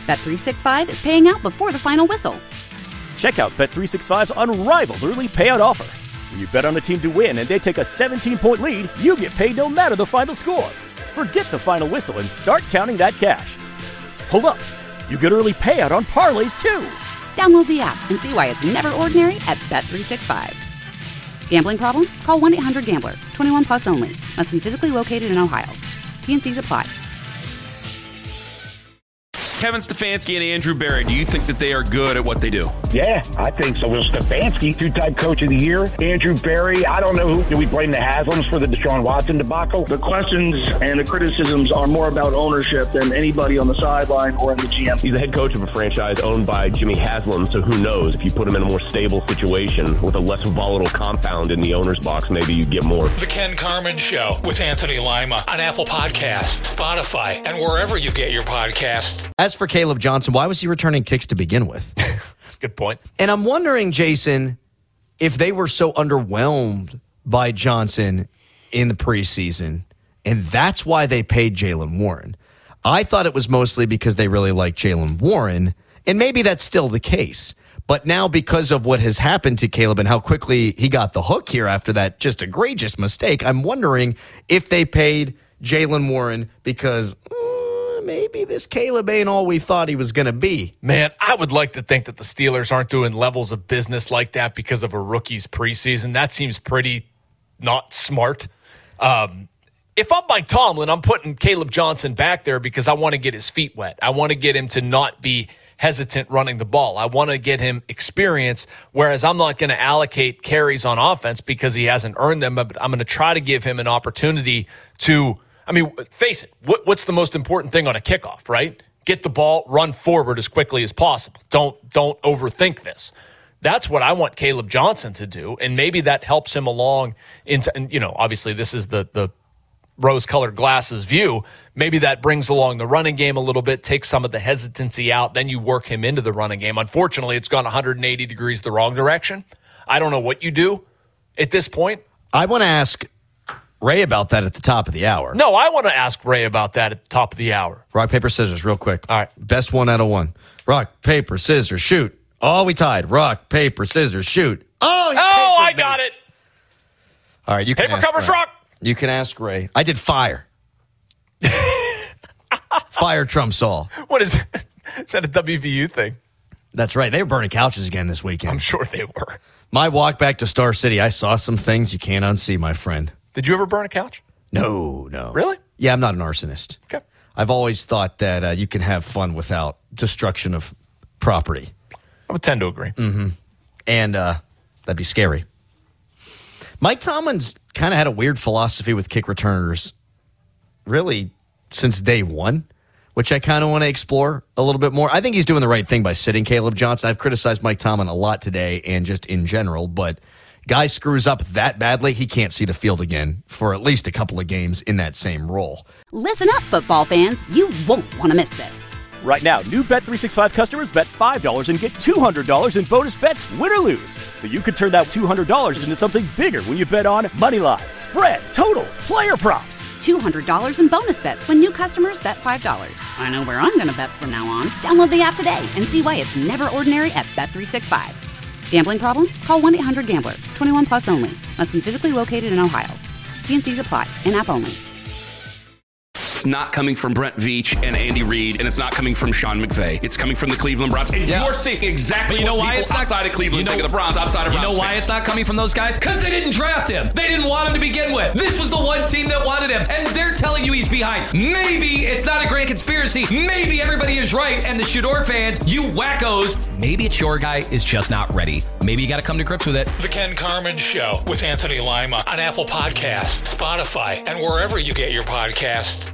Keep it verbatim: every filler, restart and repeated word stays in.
Bet three sixty-five is paying out before the final whistle. Check out Bet three sixty-five's unrivaled early payout offer. When you bet on a team to win and they take a seventeen-point lead, you get paid no matter the final score. Forget the final whistle and start counting that cash. Hold up. You get early payout on parlays, too. Download the app and see why it's never ordinary at Bet three sixty-five. Gambling problem? Call one eight hundred gambler. twenty-one plus only. Must be physically located in Ohio. T N Cs apply. Kevin Stefanski and Andrew Berry, do you think that they are good at what they do? Yeah, I think so. Well, Stefanski, two-time coach of the year. Andrew Berry, I don't know who. Do we blame the Haslams for the Deshaun Watson debacle? The questions and the criticisms are more about ownership than anybody on the sideline or in the G M. He's the head coach of a franchise owned by Jimmy Haslam, so who knows? If you put him in a more stable situation with a less volatile compound in the owner's box, maybe you get more. The Ken Carman Show with Anthony Lima on Apple Podcasts, Spotify, and wherever you get your podcasts. As for Caleb Johnson, why was he returning kicks to begin with? That's a good point. And I'm wondering, Jason, if they were so underwhelmed by Johnson in the preseason, and that's why they paid Jaylen Warren. I thought it was mostly because they really like Jaylen Warren, and maybe that's still the case. But now because of what has happened to Caleb and how quickly he got the hook here after that just egregious mistake, I'm wondering if they paid Jaylen Warren because uh, maybe this Caleb ain't all we thought he was going to be. Man, I would like to think that the Steelers aren't doing levels of business like that because of a rookie's preseason. That seems pretty not smart. Um, if I'm Mike Tomlin, I'm putting Caleb Johnson back there because I want to get his feet wet. I want to get him to not be hesitant running the ball. I want to get him experience, whereas I'm not going to allocate carries on offense because he hasn't earned them, but I'm going to try to give him an opportunity to, I mean, face it, what, what's the most important thing on a kickoff, right? Get the ball, run forward as quickly as possible. Don't don't overthink this. That's what I want Caleb Johnson to do, and maybe that helps him along into, and, you know, obviously this is the the rose-colored glasses view. Maybe that brings along the running game a little bit, takes some of the hesitancy out, then you work him into the running game. Unfortunately, it's gone one hundred eighty degrees the wrong direction. I don't know what you do at this point. I want to ask Ray about that at the top of the hour. No, I want to ask Ray about that at the top of the hour. Rock, paper, scissors, real quick. All right. Best one out of one. Rock, paper, scissors, shoot. Oh, we tied. Rock, paper, scissors, shoot. Oh, oh I got it. All right, you can Paper ask covers Ray. rock. You can ask Ray. I did fire. Fire trumps all. What is that? Is that a W V U thing? That's right. They were burning couches again this weekend. I'm sure they were. My walk back to Star City, I saw some things you can't unsee, my friend. Did you ever burn a couch? No, no. Really? Yeah, I'm not an arsonist. Okay. I've always thought that uh, you can have fun without destruction of property. I would tend to agree. Mm-hmm. And uh, that'd be scary. Mike Tomlin's kind of had a weird philosophy with kick returners really since day one, which I kind of want to explore a little bit more. I think he's doing the right thing by sitting Caleb Johnson. I've criticized Mike Tomlin a lot today and just in general, but guy screws up that badly, he can't see the field again for at least a couple of games in that same role. Listen up, football fans. You won't want to miss this. Right now, new Bet three sixty-five customers bet five dollars and get two hundred dollars in bonus bets, win or lose. So you could turn that two hundred dollars into something bigger when you bet on money line, spread, totals, player props. two hundred dollars in bonus bets when new customers bet five dollars. I know where I'm going to bet from now on. Download the app today and see why it's never ordinary at Bet three sixty-five. Gambling problem? Call one eight hundred gambler. twenty-one plus only. Must be physically located in Ohio. T N Cs apply. In-app only. It's not coming from Brent Veach and Andy Reid, and it's not coming from Sean McVay. It's coming from the Cleveland Browns. And yeah. you're seeing exactly you know what why people it's not, outside of Cleveland you know, think of the Browns, outside of You Browns know why fans. it's not coming from those guys? Because they didn't draft him. They didn't want him to begin with. This was the one team that wanted him, and they're telling you he's behind. Maybe it's not a great conspiracy. Maybe everybody is right, and the Shador fans, you wackos, maybe it's your guy is just not ready. Maybe you got to come to grips with it. The Ken Carman Show with Anthony Lima on Apple Podcasts, Spotify, and wherever you get your podcasts.